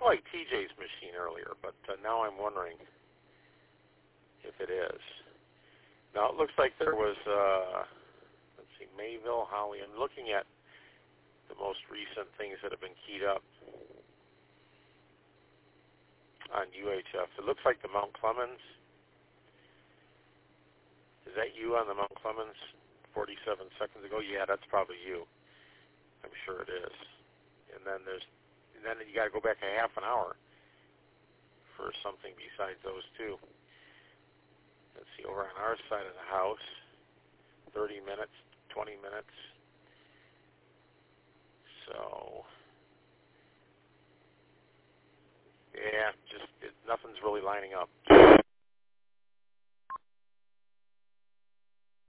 like TJ's machine earlier, but now I'm wondering if it is. Now, it looks like there was, let's see, Mayville, Holly. I'm looking at the most recent things that have been keyed up on UHF. It looks like the Mount Clemens. Is that you on the Mount Clemens 47 seconds ago? Yeah, that's probably you. I'm sure it is. And then you got to go back a half an hour for something besides those two. Let's see, over on our side of the house, 30 minutes, 20 minutes. So, yeah, nothing's really lining up.